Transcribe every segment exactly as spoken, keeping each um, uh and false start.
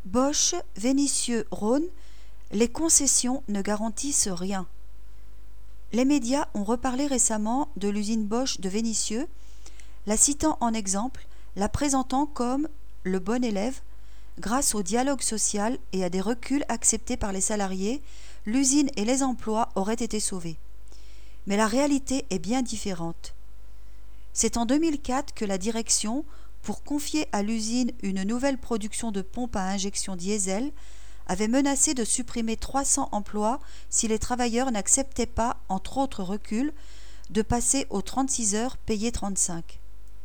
Bosch, Vénissieux, Rhône, les concessions ne garantissent rien. Les médias ont reparlé récemment de l'usine Bosch de Vénissieux, la citant en exemple, la présentant comme le bon élève. Grâce au dialogue social et à des reculs acceptés par les salariés, l'usine et les emplois auraient été sauvés. Mais la réalité est bien différente. C'est en deux mille quatre que la direction, pour confier à l'usine une nouvelle production de pompes à injection diesel, avait menacé de supprimer trois cents emplois si les travailleurs n'acceptaient pas, entre autres reculs, de passer aux trente-six heures payées trente-cinq.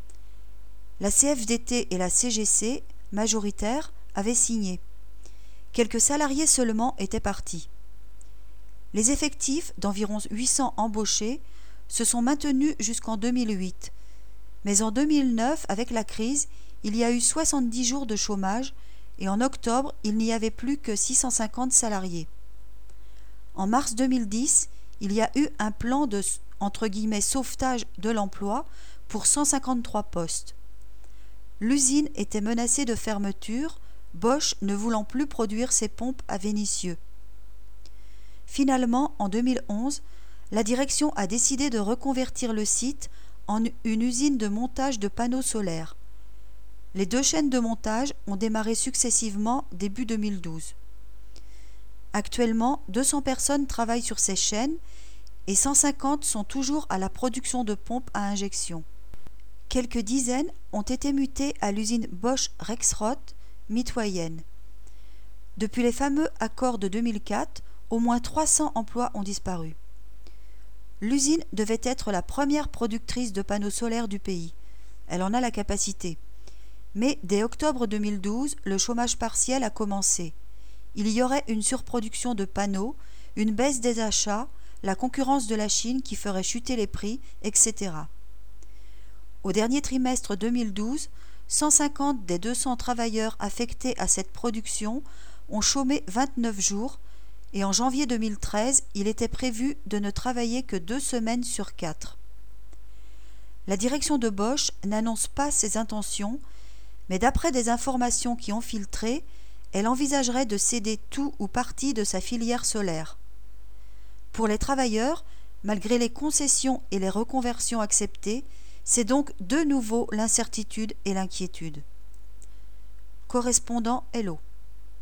La C F D T et la C G C, majoritaires, avaient signé. Quelques salariés seulement étaient partis. Les effectifs d'environ huit cents embauchés se sont maintenus jusqu'en deux mille huit, mais en deux mille neuf, avec la crise, il y a eu soixante-dix jours de chômage et en octobre, il n'y avait plus que six cent cinquante salariés. En mars deux mille dix, il y a eu un plan de entre guillemets, sauvetage de l'emploi pour cent cinquante-trois postes. L'usine était menacée de fermeture, Bosch ne voulant plus produire ses pompes à Vénissieux. Finalement, en deux mille onze, la direction a décidé de reconvertir le site en une usine de montage de panneaux solaires. Les deux chaînes de montage ont démarré successivement début deux mille douze. Actuellement, deux cents personnes travaillent sur ces chaînes et cent cinquante sont toujours à la production de pompes à injection. Quelques dizaines ont été mutées à l'usine Bosch Rexroth, mitoyenne. Depuis les fameux accords de deux mille quatre, au moins trois cents emplois ont disparu. L'usine devait être la première productrice de panneaux solaires du pays. Elle en a la capacité. Mais dès octobre deux mille douze, le chômage partiel a commencé. Il y aurait une surproduction de panneaux, une baisse des achats, la concurrence de la Chine qui ferait chuter les prix, et cetera. Au dernier trimestre deux mille douze, cent cinquante des deux cents travailleurs affectés à cette production ont chômé vingt-neuf jours et en janvier deux mille treize, il était prévu de ne travailler que deux semaines sur quatre. La direction de Bosch n'annonce pas ses intentions, mais d'après des informations qui ont filtré, elle envisagerait de céder tout ou partie de sa filière solaire. Pour les travailleurs, malgré les concessions et les reconversions acceptées, c'est donc de nouveau l'incertitude et l'inquiétude. Correspondant Hello.